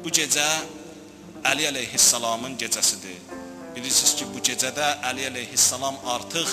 Bu gecə Əli əleyhissalamın gecəsidir. Bilirsiniz ki, bu gecədə Əli əleyhissalam artıq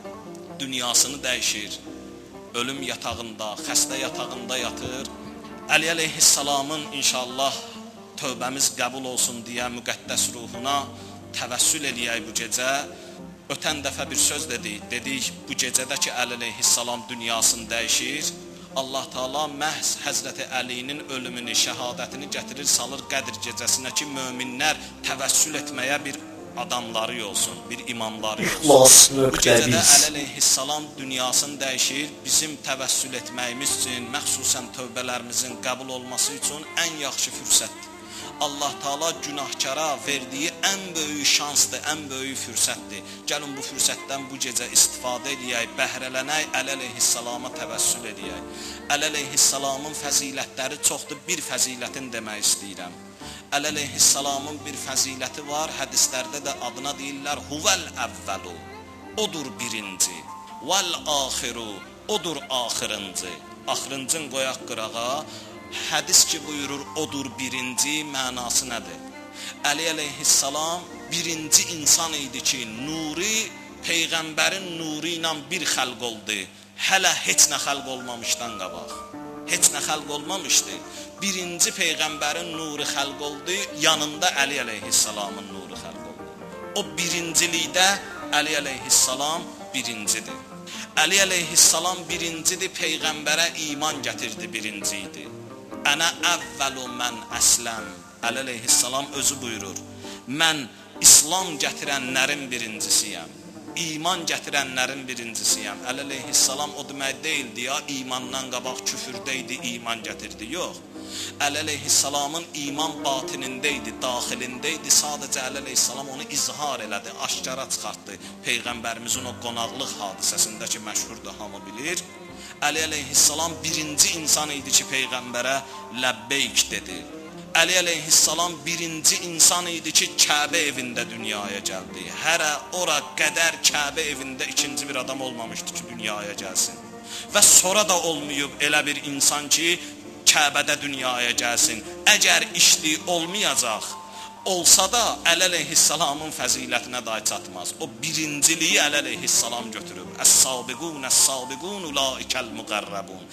dünyasını dəyişir. Ölüm yatağında, xəstə yatağında yatır. Əli əleyhissalamın inşallah tövbəmiz qəbul olsun deyə müqəddəs ruhuna təvəssül eləyək bu gecə. Ötən dəfə bir söz dedik, bu gecədə ki, Əli əleyhissalam dünyasını dəyişir. Allah Taala məhz Həzrəti Əlinin ölümünü, şəhadətini gətirir, salır Qədr gecəsinə ki, möminlər təvəssül etməyə bir adamları olsun, bir imamları olsun. Bu gecədə Əli əleyhissalam dünyasını dəyişir, bizim təvəssül etməyimiz üçün, məxsusən tövbələrimizin qəbul olması üçün ən yaxşı fürsətdir. Allah Taala günahkara verdiyi ən böyük şansdır, ən böyük fürsətdir. Gəlin bu fürsətdən bu gecə istifadə edək, bəhrələnək, Əli əleyhissalama təvəssül edək. Əli əleyhissalamın fəzilətləri çoxdur, bir fəzilətin demək istəyirəm. Əli əleyhissalamın bir fəziləti var, hədislərdə də adına deyirlər huvəl əvvəlu, odur birinci, vəl axiru, odur axırıncı. Axırıncın qoyaq qırağa. Hədis ki buyurur, odur birinci, mənası nədir? Əli əleyhissalam birinci insan idi ki, nuri, Peyğəmbərin nuru ilə bir xəlq oldu. Hələ heç nə xəlq olmamışdan qabaq. Heç nə xəlq olmamışdı. Birinci Peyğəmbərin nuru xəlq oldu, yanında Əli əleyhissalamın nuru xəlq oldu. O birincilikdə Əli əleyhissalam birincidir. Əli əleyhissalam birincidir, Peyğəmbərə iman gətirdi, birinci idi. Ənə əvvəlu mən əsləm. Əli əleyhissalam özü buyurur, mən İslam gətirənlərin birincisiyəm, iman gətirənlərin birincisiyəm. Əli əleyhissalam o demək deyildi ya, imandan qabaq küfürdə idi, iman gətirdi, yox. Əli əleyhissalamın iman batinində idi, daxilində idi, sadəcə Əli əleyhissalam onu izhar elədi, aşkara çıxartdı. Peyğəmbərimizin o qonaqlıq hadisəsində ki, məşhurdur, hamı bilir. Əli əleyhissalam birinci insan idi ki, Peyğəmbərə ləbbeyk dedi. Əli əleyhissalam birinci insan idi ki, Kəbə evində dünyaya gəldi. Hərə ora qədər Kəbə evində ikinci bir adam olmamışdı ki, dünyaya gəlsin. Və sonra da olmayıb elə bir insan ki, Kəbədə dünyaya gəlsin. Əgər işli olmayacaq, olsa da Əli əleyhissalamın fəzilətinə day çatmaz. O birinciliyi Əli əleyhissalam götürüb. Əs-sabiqun, əs-sabiqun, ulaikəl müqərrəbun.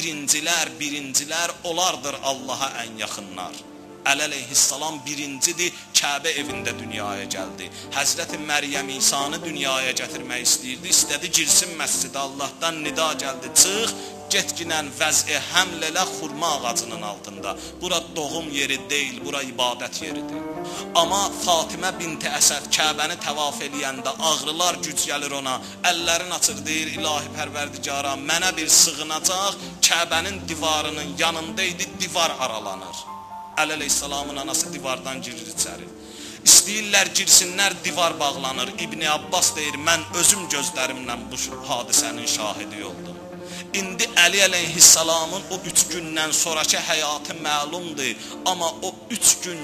Birincilər, onlardır Allaha ən yaxınlar. Əli əleyhissalam birincidir, Kəbə evində dünyaya gəldi. Həzrəti Məryəm İsanı dünyaya gətirmək istəyirdi, istədi girsin məscidə, Allahdan nida gəldi, çıx, getginən vəz'i həml elə xurma ağacının altında. Bura doğum yeri deyil, bura ibadət yeridir. Amma Fatimə binti Əsəd Kəbəni təvaf eləyəndə ağrılar güc gəlir ona, əllərin açır, deyir, ilahi pərverdigara, mənə bir sığınacaq, Kəbənin divarının yanındaydı, divar aralanır. Əli əleyhissalamın anası divardan girir içəri. İstəyirlər girsinlər, divar bağlanır. İbn Abbas deyir, mən özüm gözlərimlə bu hadisənin şahidi oldum. İndi Əli əleyhissalamın o 3 gündən sonraki həyatı məlumdur. Amma o 3 gün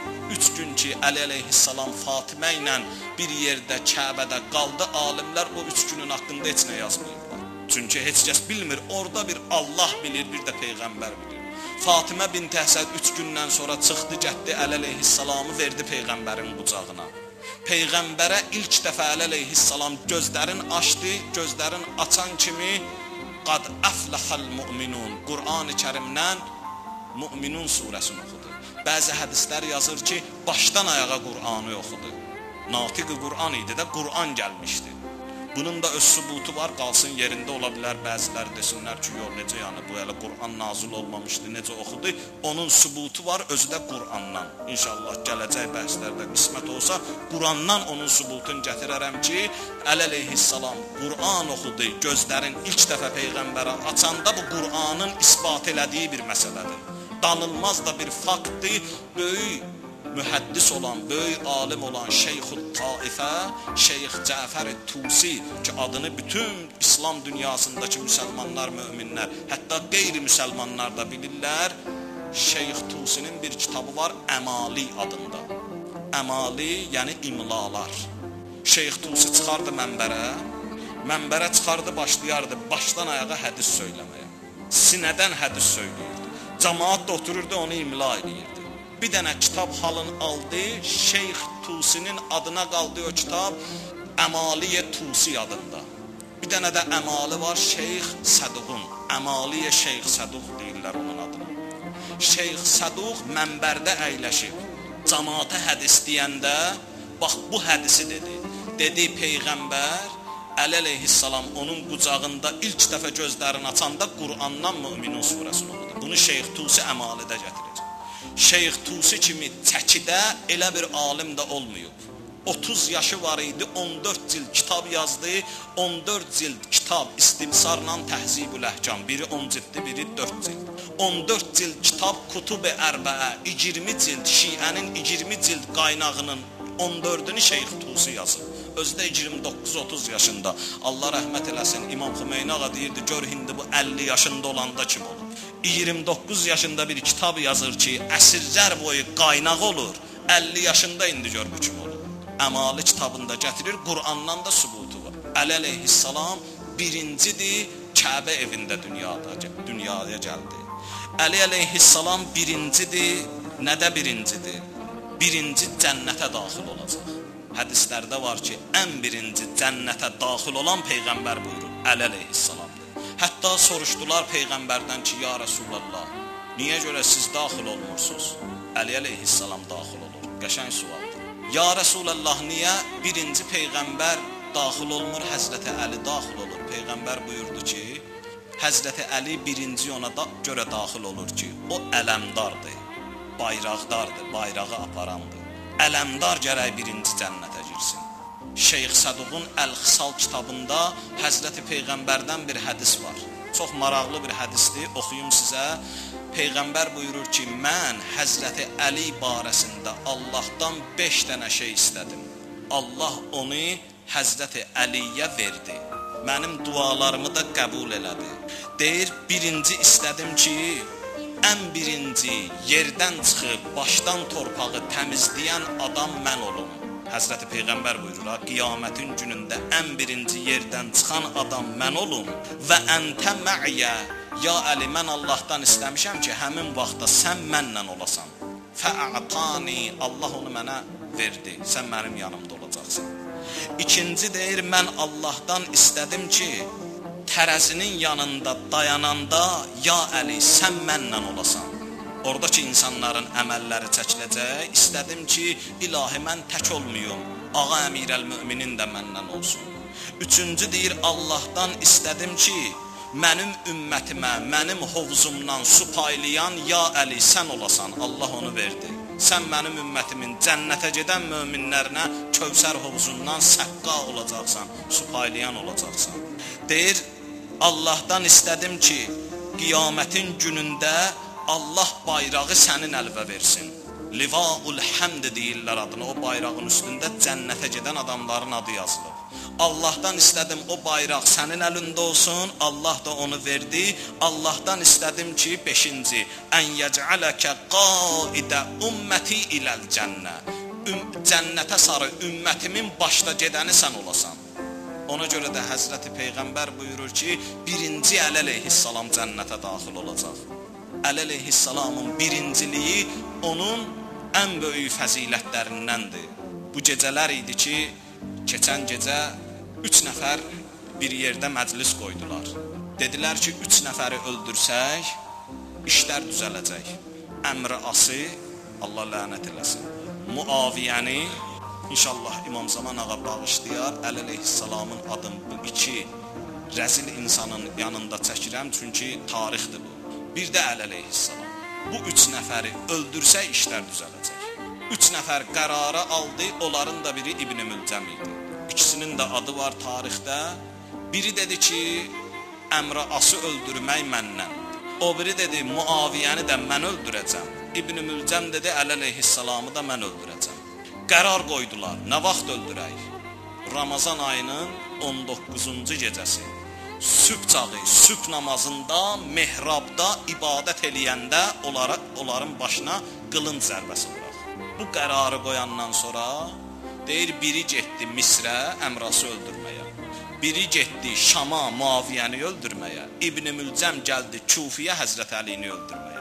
ki, Əli əleyhissalam Fatimə ilə bir yerdə Kəbədə qaldı, alimlər o 3 günün haqqında heç nə yazmayıblar. Çünki heç kəs bilmir, orada bir Allah bilir, bir də Peyğəmbər bilir. Fatimə binti Əsəd 3 gündən sonra çıxdı, getdi, Əli əleyhissalamı verdi Peyğəmbərin qucağına. Peyğəmbərə ilk dəfə Əli əleyhissalam gözlərin açdı, gözlərin açan kimi qad əfləhəl müminun, Qur'an-ı Kərimdən Müminun surəsini oxudu. Bəzi hədislər yazır ki, başdan ayağa Qur'anı oxudu. Natiq-i Qur'an idi də, Qur'an gəlmişdi. Bunun da öz sübutu var, qalsın yerində ola bilər, bəzilər desinlər ki, yox, necə yəni, bu elə Qur'an nazil olmamışdı, necə oxudu. Onun sübutu var, özü də Qur'andan. İnşallah gələcək bəhslərdə qismət olsa, Qur'andan onun sübutunu gətirərəm ki, Əli əleyhissalam Qur'an oxudu, gözlərin ilk dəfə Peyğəmbərə açanda bu Qur'anın isbat elədiyi bir məsələdir. Danılmaz da bir faktdır, böyük mühəddis olan, böyük alim olan Şeyx-ül Taifə, Şeyx Cəfər Tusi ki, adını bütün İslam dünyasındakı müsəlmanlar, möminlər, hətta qeyri-müsəlmanlar da bilirlər. Şeyx Tusinin bir kitabı var, Əmali adında. Əmali, yəni imlalar. Şeyx Tusi çıxardı mənbərə çıxardı, başlayardı başdan ayağa hədis söyləməyə. Sinədən hədis söyləyirdi. Cəmaat da otururdu, onu imla edirdi. Bir dənə kitab halını aldı, Şeyx Tusinin adına qaldı o kitab, Əmaliyə Tusi adında. Bir dənə də əmalı var Şeyx Səduqun, Əmaliyə Şeyx Səduq deyirlər onun adına. Şeyx Səduq mənbərdə əyləşib, cəmaata hədis deyəndə, bax bu hədisi dedi. Dedi Peyğəmbər Əli əleyhissalam onun qucağında ilk dəfə gözlərini açanda Qur'andan Möminun surəsini oxudu. Bunu Şeyx Tusi əmalidə gətirir. Şeyx Tusi kimi çəkidə elə bir alim də olmayıb. 30 yaşı var idi, 14 cild kitab yazdı, 14 cild kitab istibsarla Təhzibül Əhkam, biri 10 cilddir, biri 4 cild. 14 cild kitab Kutub-i Ərbəə, 20 cild Şiənin 20 cild qaynağının 14-ünü Şeyx Tusi yazıb. Özdə 29-30 yaşında. Allah rəhmət eləsin, İmam Xümeyni ağa deyirdi, gör indi bu 50 yaşında olanda kim olur? 29 yaşında bir kitab yazır ki, əsrlər boyu qaynaq olur, 50 yaşında indi gör bu kim olur? Əmali kitabında gətirir, Qur'andan da sübutu var. Əli əleyhissalam birincidir, Kəbə evində dünyaya gəldi. Əli əleyhissalam birincidir, nədə birincidir? Birinci cənnətə daxil olacaq. Hədislərdə var ki, ən birinci cənnətə daxil olan Peyğəmbər buyurur, Əli əleyhissalamdır. Hətta soruşdular Peyğəmbərdən ki, ya Rasulallah, niyə görə siz daxil olmursunuz? Əli əleyhissalam daxil olur. Qəşəng sualdır. Ya Rasulallah, niyə birinci Peyğəmbər daxil olmur, Həzrəti Əli daxil olur? Peyğəmbər buyurdu ki, Həzrəti Əli birinci ona görə daxil olur ki, o ələmdardır, bayraqdardır, bayrağı aparandır. Ələmdar gərək birinci cənnətə girsin. Şeyx Səduqun Əl-Xisal kitabında Həzrəti Peyğəmbərdən bir hədis var. Çox maraqlı bir hədisdir, oxuyum sizə. Peyğəmbər buyurur ki, mən Həzrəti Əli barəsində Allahdan 5 dənə şey istədim. Allah onu Həzrəti Əliyə verdi. Mənim dualarımı da qəbul elədi. Deyir, birinci istədim ki, ən birinci yerdən çıxıb başdan torpağı təmizləyən adam mən olum. Həzrəti Peyğəmbər buyurur, qiyamətin günündə ən birinci yerdən çıxan adam mən olum və əntə mə'yə, ya Əli, mən Allahdan istəmişəm ki, həmin vaxtda sən mənlə olasan. Fə'atani, Allah onu mənə verdi, sən mənim yanımda olacaqsan. İkinci deyir, mən Allahdan istədim ki, tərəzinin yanında dayananda, ya Əli, sən mənlə olasan. Oradakı insanların əməlləri çəkiləcək. İstədim ki, ilahi mən tək olmayım, ağa əmirəl-müminin də məndən olsun. Üçüncü deyir, Allahdan istədim ki, mənim ümmətimə, mənim hovzumdan su paylayan, ya Əli, sən olasan. Allah onu verdi. Sən mənim ümmətimin cənnətə gedən möminlərinə Kövsər hovzundan səqqa olacaqsan, su paylayan olacaqsan. Deyir, Allahdan istədim ki, qiyamətin günündə Allah bayrağı sənin əlinə versin. Livaul Həmd deyirlər adına, o bayrağın üstündə cənnətə gedən adamların adı yazılıb. Allahdan istədim o bayraq sənin əlində olsun, Allah da onu verdi. Allahdan istədim ki, 5-ci, ən yəc'aləkə qaidə ümməti iləl cənnə. Cənnətə sarı ümmətimin başda gedəni sən olasan. Ona görə də Həzrəti Peyğəmbər buyurur ki, birinci Əli əleyhissalam cənnətə daxil olacaq. Əli əleyhissalamın birinciliyi onun ən böyük fəzilətlərindəndir. Bu gecələr idi ki, keçən gecə 3 nəfər bir yerdə məclis qoydular. Dedilər ki, 3 nəfəri öldürsək, işlər düzələcək. Əmr-i Asi, Allah lənət eləsin, Muaviyəni, İnşallah İmam Zaman ağa bağışlayar, Əli əleyhissalamın adını bu 2 rəzil insanın yanında çəkirəm, çünki tarixdir bu. Bir də Əli əleyhissalam. Bu 3 nəfəri öldürsək işlər düzələcək. 3 nəfər qərara aldı, onların da biri İbn-i Mülcəm idi. İkisinin də adı var tarixdə. Biri dedi ki, Əmr-i Ası öldürmək məndən. O biri dedi, Muaviyəni də mən öldürəcəm. İbn-i Mülcəm dedi, Əli əleyhissalamı da mən öldürəcəm. Qərar qoydular, nə vaxt öldürək? Ramazan ayının 19-cu gecəsi. Sübh çağı, sübh namazında, mehrabda ibadət eləyəndə onların başına qılınc zərbəsi vuraq. Bu qərarı qoyandan sonra deyir, biri getdi Misrə, Əmrası öldürməyə. Biri getdi Şama, Muaviyəni öldürməyə. İbn-i Mülcəm gəldi Kufiyə, Həzrət Əlini öldürməyə.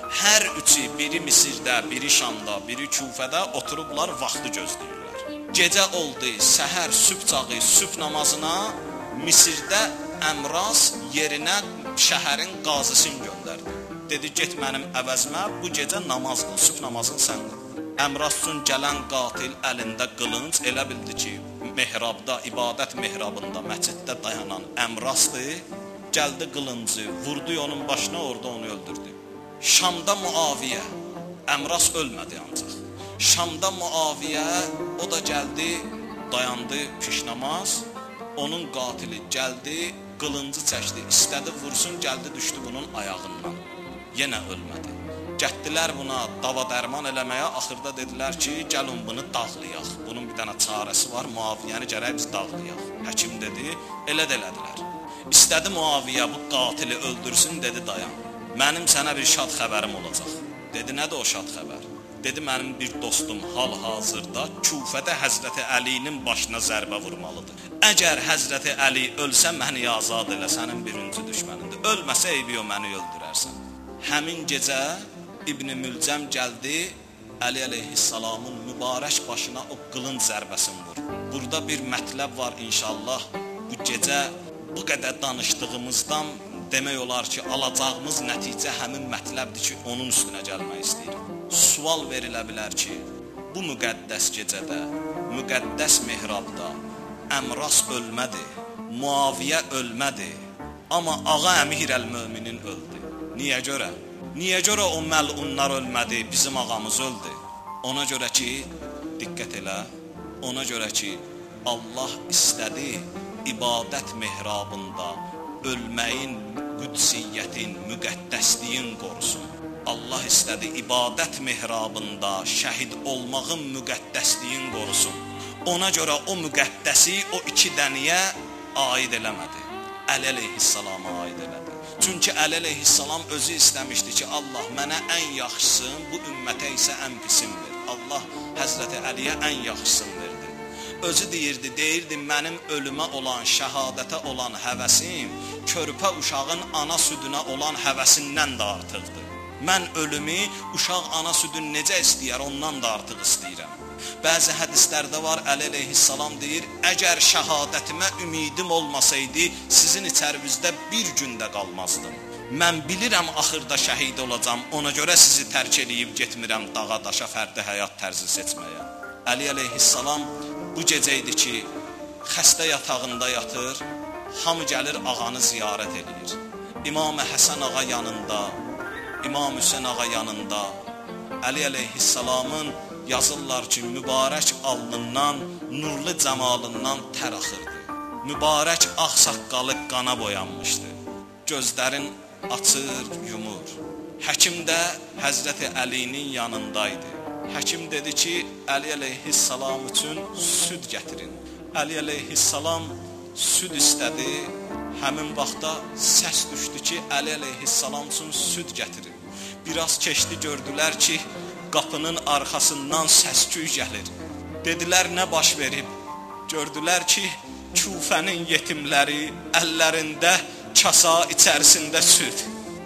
Hər üçü, biri Misirdə, biri Şamda, biri Küfədə oturublar, vaxtı gözləyirlər. Gecə oldu, səhər, sübh çağı, sübh namazına Misirdə Əmras yerinə şəhərin qazısını göndərdi. Dedi, get mənim əvəzmə, bu gecə namaz qıl, sübh namazını sən qıl. Əmras üçün gələn qatil əlində qılınc, elə bildi ki, mehrabda, ibadət mehrabında, məsciddə dayanan Əmrasdır. Gəldi qılıncı, vurdu onun başına, orada onu öldürdü. Şamda Muaviyə, Əmras ölmədi ancaq. Şamda Muaviyə, o da gəldi, dayandı pişnamaz. Onun qatili gəldi, qılıncı çəkdi, istədi vursun, gəldi, düşdü bunun ayağından. Yenə ölmədi. Gətdilər buna dava dərman eləməyə, axırda dedilər ki, gəlin bunu dağlayaq. Bunun bir dənə çarəsi var, Muaviyəni gərək biz dağlayaq. Həkim dedi, elə də elədilər. İstədi Muaviyə bu qatili öldürsün, dedi dayan. Mənim sənə bir şad xəbərim olacaq. Dedi, nədir o şad xəbər? Dedi, mənim bir dostum hal-hazırda Küfədə Həzrəti Əlinin başına zərbə vurmalıdır. Əgər Həzrəti Əli ölsə, məni azad elə, sənin birinci düşmənindir. Ölməsə, eybi o, məni öldürərsən. Həmin gecə İbn Mülcəm gəldi, Əli əleyhissalamın mübarək başına o qılınc zərbəsini vurdu. Burada bir mətləb var inşallah. Bu gecə bu qədər danışdığımızdan demək olar ki, alacağımız nəticə həmin mətləbdir ki, onun üstünə gəlmək istəyirəm. Sual verilə bilər ki, bu müqəddəs gecədə, müqəddəs mehrabda Əmras ölmədi, Muaviyə ölmədi, amma Ağa Əmir əl-Möminin öldü. Niyə görə? Niyə görə o məlunlar ölmədi, bizim ağamız öldü? Ona görə ki, diqqət elə, ona görə ki, Allah istədi ibadət mehrabında ölməyin, qüdsiyyətin, müqəddəsliyin qorusun. Allah istədi ibadət mehrabında şəhid olmağın müqəddəsliyin qorusun. Ona görə o müqəddəsi o iki dəniyə aid eləmədi. Əli əleyhissalama aid elədi. Çünki Əli əleyhissalam özü istəmişdi ki, Allah mənə ən yaxşısın, bu ümmətə isə ən pisin ver. Allah Həzrəti Əliyə ən yaxşısın verdi. Özü deyirdi, mənim ölümə olan, şəhadətə olan həvəsim, körpə uşağın ana südünə olan həvəsindən də artıqdır. Mən ölümü uşaq ana südünü necə istəyər, ondan da artıq istəyirəm. Bəzi hədislərdə var, Əli əleyhissalam deyir, əgər şəhadətimə ümidim olmasaydı, sizin içərinizdə bir gündə qalmazdım. Mən bilirəm, axırda şəhid olacam, ona görə sizi tərk edib getmirəm dağa, daşa, fərdi həyat tərzi seçməyə. Əli əleyhissalam bu gecə idi ki, xəstə yatağında yatır, hamı gəlir ağanı ziyarət edir. İmam Həsən ağa yanında, İmam Hüseyin ağa yanında, Əli əleyhissalamın yazırlar ki, mübarək alnından, nurlu cəmalından tər axırdı. Mübarək ağ saqqalı qana boyanmışdı. Gözlərin açır, yumur. Həkim də Həzrəti Əlinin yanındaydı. Həkim dedi ki, Əli əleyhissalam üçün süd gətirin. Əli əleyhissalam süd istədi. Həmin vaxtda səs düşdü ki, Əli əleyhissalam üçün süd gətirin. Biraz keçdi, gördülər ki, qapının arxasından səsküy gəlir. Dedilər, nə baş verib? Gördülər ki, Küfənin yetimləri əllərində kasa içərisində süd.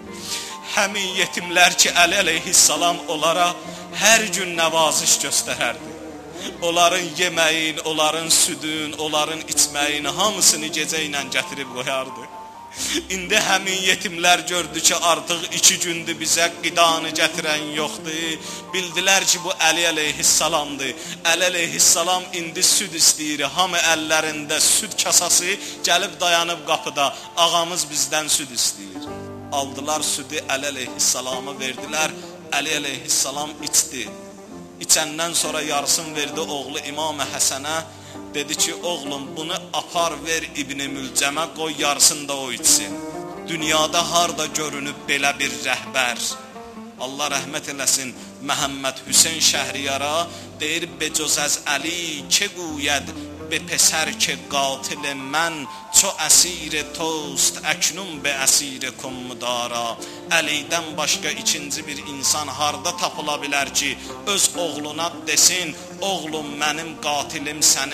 Həmin yetimlər ki, Əli əleyhissalam onlara hər gün nəvaziş göstərərdi. Onların yeməyin, onların südün, onların içməyin hamısını gecə ilə gətirib qoyardı. İndi həmin yetimlər gördü ki, artıq 2 gündür bizə qidanı gətirən yoxdur. Bildilər ki, bu Əli əleyhissalamdır. Əli əleyhissalam indi süd istəyir. Hamı əllərində süd kasası gəlib dayanıb qapıda. Ağamız bizdən süd istəyir. Aldılar südü Əli əleyhissalama verdilər. Əli əleyhissalam içdi. İçəndən sonra yarısını verdi oğlu İmam Həsənə. Dedi ki, oğlum bunu apar ver İbn Mülcəmə, qoy yarısını da o içsin. Dünyada harda görünüb belə bir rəhbər? Allah rəhmət eləsin Məhəmməd Hüseyn Şəhriyara deyir, becöz əz Əli ki quyəd, be pesər ki qatil mən, ço əsir tost, əknun be əsir kummudara. Əlidən başqa ikinci bir insan harda tapıla bilər ki, öz oğluna desin, oğlum mənim qatilim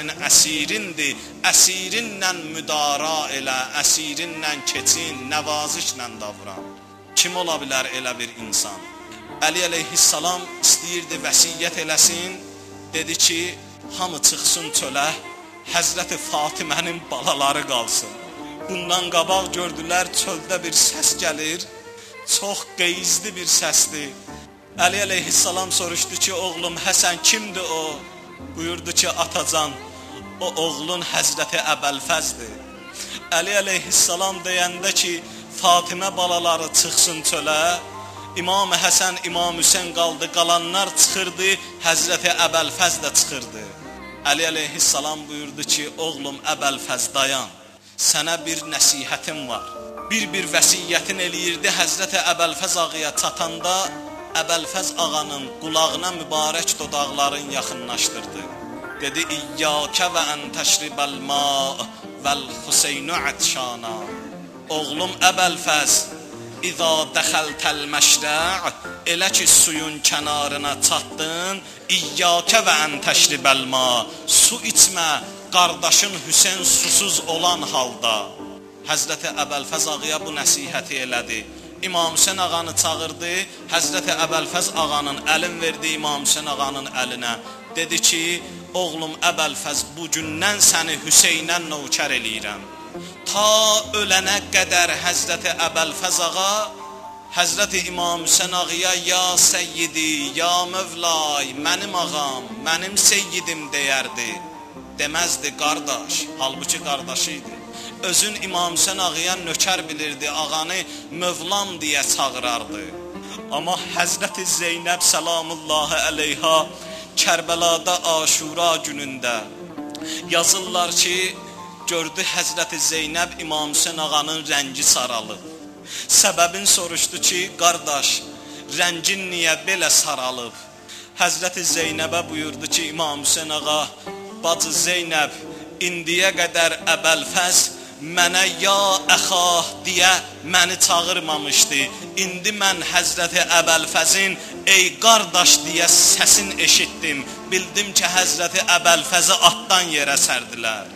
səninəsirindir,əsirinlə müdara elə,əsirinlə keçin, nəvazişlə davran. Kim ola bilər elə bir insan? Əli əleyhissalam istəyirdi vəsiyyət eləsin. Dedi ki, hamı çıxsın çölə, Həzrəti Fatimənin balaları qalsın. Bundan qabaq gördülər çöldə bir səs gəlir. Çox qeyizli bir səsdir. Əli əleyhissalam soruşdu ki, oğlum Həsən kimdir o? Buyurdu ki, atacan, o oğlun Həzrəti Əbəlfəzdir. Əli əleyhissalam deyəndə ki, Fatimə balaları çıxsın çölə, İmam Həsən, İmam Hüseyn qaldı, qalanlar çıxırdı, Həzrəti Əbəlfəz də çıxırdı. Əli əleyhissalam buyurdu ki, oğlum Əbəlfəz dayan, sənə bir nəsihətim var. Bir vəsiyyətin eləyirdi, Həzrəti Əbəlfəz ağaya çatanda, Əbəlfəz ağanın qulağına mübarək dodaqların yaxınlaşdırdı. Dedi, İyyəkə və ən təşribəl ma vəl Hüseynü ətşana. Oğlum Əbəlfəz, İza dəxəltəl məşrə' elə ki suyun kənarına çatdın, İyyəkə və ən təşribəl ma, su içmə, qardaşın Hüseyn susuz olan halda. Həzrəti Əbəlfəz ağaya bu nəsihəti elədi. İmam Hüseyn ağanı çağırdı, Həzrəti Əbəlfəz ağanın əlin verdi İmam Hüseyn ağanın əlinə. Dedi ki, oğlum Əbəlfəz, bugündən səni Hüseynə növkər eləyirəm. Ta ölənə qədər Həzrəti Əbəlfəz ağa, Həzrəti İmam Hüseyn ağaya ya səyyidi, ya mövlay, mənim ağam, mənim seyyidim deyərdi. Deməzdi qardaş, halbuki qardaşı idi. Özün İmam Hüseyn ağaya nökər bilirdi, ağanı mövlam deyə çağırardı. Amma Həzrəti Zeynəb salamullahi əleyha Kərbəlada Aşura günündə yazırlar ki, gördü Həzrəti Zeynəb İmam Hüseyn ağanın rəngi saralıb. Səbəbin soruşdu ki, qardaş, rəngin niyə belə saralıb? Həzrəti Zeynəbə buyurdu ki, İmam Hüseyn ağa, bacı Zeynəb, indiyə qədər Əbəlfəz mənə ya əxah deyə məni çağırmamışdı. İndi mən Həzrəti Əbəlfəzin ey qardaş deyə səsin eşitdim. Bildim ki, Həzrəti Əbəlfəzi atdan yerə sərdilər.